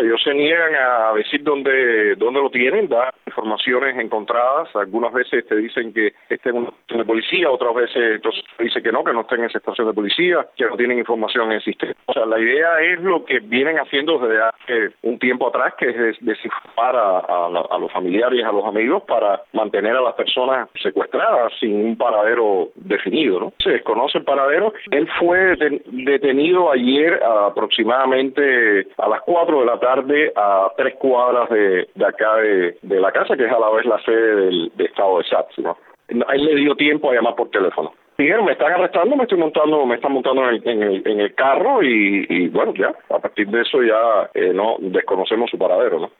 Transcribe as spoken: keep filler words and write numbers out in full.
ellos se niegan a decir dónde, dónde lo tienen, da informaciones encontradas. Algunas veces te dicen que está en una estación de policía, otras veces entonces te dice que no, que no está en esa estación de policía, que no tienen información en el sistema. O sea, la idea es lo que vienen haciendo desde hace un tiempo atrás, que es desinformar a, a, la, a los familiares y a los amigos para mantener a las personas secuestradas sin un paradero definido, ¿no? Se desconoce el paradero. Él fue de, detenido ayer a, aproximadamente a las cuatro de la tarde a tres cuadras de, de acá de, de la casa, que es a la vez la sede del de estado de Sachs, ¿no? A él le dio tiempo a llamar por teléfono. Dijeron, me están arrestando, me estoy montando, me están montando en el, en el, en el carro y, y bueno, ya, a partir de eso ya eh, no desconocemos su paradero, ¿no?